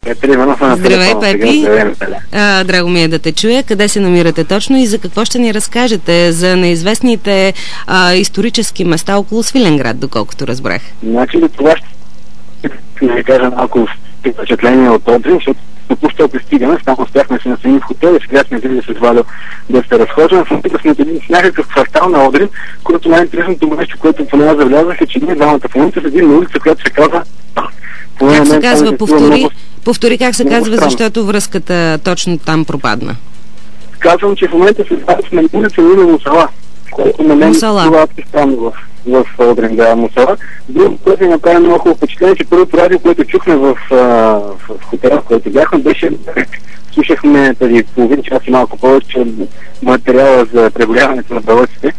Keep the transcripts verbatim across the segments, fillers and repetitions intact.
Петър Иванов на Здравей, телефона. Пепи. Здравей, а, драго ми е да те чуя. Къде се намирате точно и за какво ще ни разкажете? За неизвестните а, исторически места около Свиленград, доколкото разбрах. Значи ли това ще ви кажа малко впечатление от Одрин, защото току-що пристигаме, само успяхме се насени в хотел и сега сме видели с Валю да се разхождаме. В момента сме един с някакъв квартал на Одрин, което най-интересното нещо, което поне аз забелязах, е, че ние двамата в момента седим на улица, която се казва... Как се казва? Повтори, много... повтори как се казва, странно. защото връзката точно там пропадна. Казвам, че в момента сме на улица на Мусала, което на мен това е странно в, в Одрин, да, Мусала. Друго, което ми направи много хубаво впечатление, че първото радио, което чухме в, в, в хотела, в който бяхме, беше... Слушахме преди половин час и малко повече материала за преболяването на бълъците.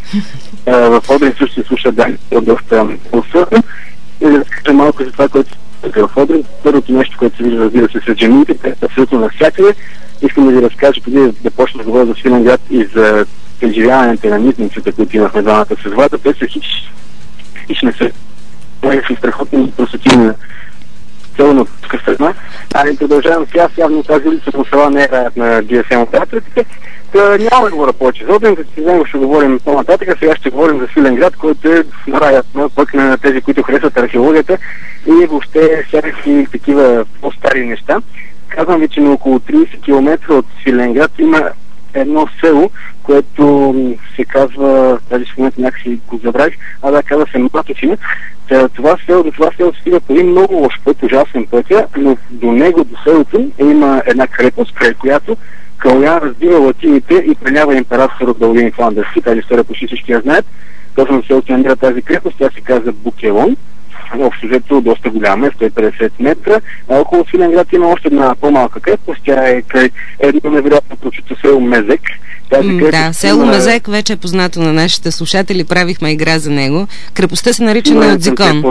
В Одрин също се слуша да, доста усърдно. И да разкажа малко за това, което се в Одрин. Първото нещо, което се вижда, разбира се, с джамиите, те са абсолютно навсякъде. Искам да ви разкажа, преди да почна да говоря за Свиленград и за преживяването на митниците, които имахме двамата с Влада. Те са хич, хич не са. Те са страхотни просветими цяло тук страна. А и продължавам сега, явно тази улица в села не е раят на джи ес ем операторите. Няма да говоря повече за Одрин, като си ще говорим по-нататък. Сега ще говорим за Свиленград, който е раят на пък на тези, които харесват археологията и въобще всякакви такива по-стари неща. Казвам ви, че на около трийсет километра от Свиленград има едно село, което се казва, тази в момента някакси го забравих, а да, казва се Маточина. Това село, до това село стига по един много лош път, ужасен пътя, но до него, до селото, има една крепост, край която Калоян разбива латините и прелява император от Дългин Фландърски. Тази история почти всички я знаят. Точно на селото намира тази крепост, тя се казва Букелон. Общо взето доста голяма е, сто и петдесет метра. А около Свиленград има още една по-малка крепост. Тя е край едно невероятно прочуто село Мезек. М, да, село има... Мезек вече е познато на нашите слушатели. Правихме игра за него. Крепостта се нарича Неотзикон.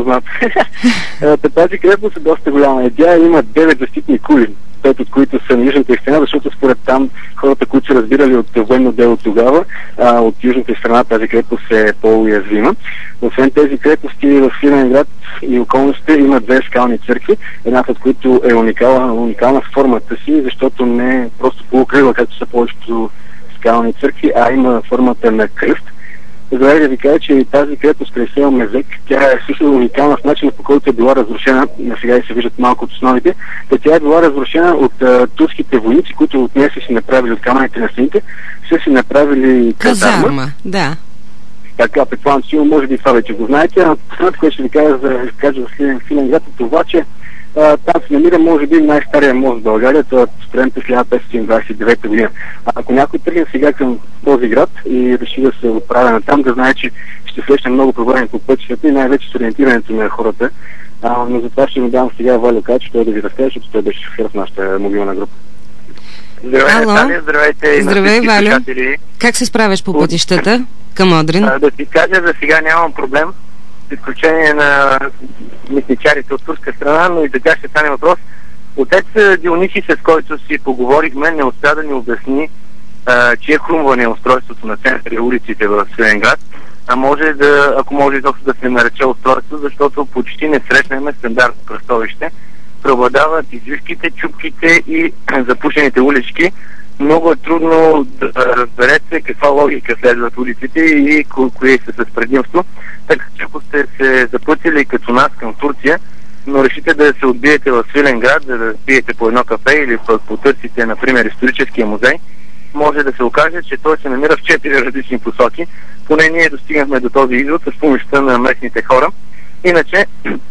Тази крепост е доста голяма. Тя има девет защитни кули, пет от които са на южната страна, защото според там хората, които са разбирали от военно дело тогава, а, от южната страна тази крепост е по-уязвима. Освен тези крепости в Свиленград и околностите има две скални църкви, едната от които е уникална, уникална в формата си, защото не е просто полукръгла, както са повечето скални църкви, а има формата на кръст. Забравя да ви кажа, че тази крепост край село Мезек, тя е също уникална в начина, по който е била разрушена, на сега и се виждат малко от основите, да тя е била разрушена от а, турските войници, които от нея са си направили от камъните на стените, са си направили казарма. Казарма, да. Така, предполагам, че може би това вече го знаете, а последното, което ще ви кажа за кажа за Свиленград е това, че а, там се намира, може би, най-стария мост в България, това е строен през хиляда петстотин двадесет и девета година. А ако някой тръгне сега към този град и реши да се отправя на там, да знае, че ще срещне много проблеми по пътищата и най-вече с ориентирането на хората. А, но затова ще му дам сега Валю Кач, той да ви разкаже, защото той беше шофьор в нашата мобилна група. Здравейте, Наталия, здравейте. Здравей, Валю. Как се справяш по пътищата към Одрин? А, да ти кажа, за сега нямам проблем, с изключение на митничарите от турска страна, но и така ще стане въпрос. Отец Диониси, с който си поговорихме, не успя да ни обясни, а, че е хрумване устройството на центъра и улиците в Свиленград, а може да, ако може изобщо да се нарече устройство, защото почти не срещнем стандартно кръстовище. Преобладават извивките, чупките и запушените улички. Много е трудно да разберете каква логика следват улиците и ко- кои са с предимство. Така че ако сте се запътили като нас към Турция, но решите да се отбиете в Свиленград, да, да пиете по едно кафе или потърсите, например, историческия музей, може да се окаже, че той се намира в четири различни посоки. Поне ние достигнахме до този извод с помощта на местните хора. Иначе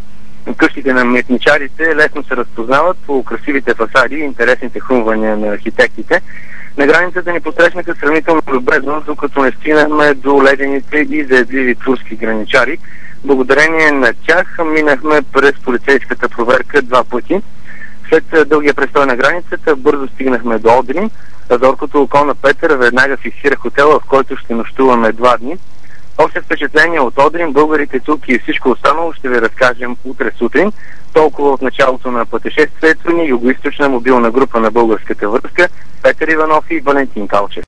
къщите на митничарите лесно се разпознават по красивите фасади и интересните хрумвания на архитектите. На границата ни посрещнаха сравнително добре, докато не стигнахме до ледените и заедливи турски граничари. Благодарение на тях минахме през полицейската проверка два пъти. След дългия престой на границата бързо стигнахме до Одрин. Зоркото око на Петър веднага фиксира хотела, в който ще нощуваме два дни. Още впечатление от Одрин, българите тук и всичко останало ще ви разкажем утре сутрин. Толкова от началото на пътешествието ни, югоизточна мобилна група на българската връзка, Петър Иванов и Валентин Калчев.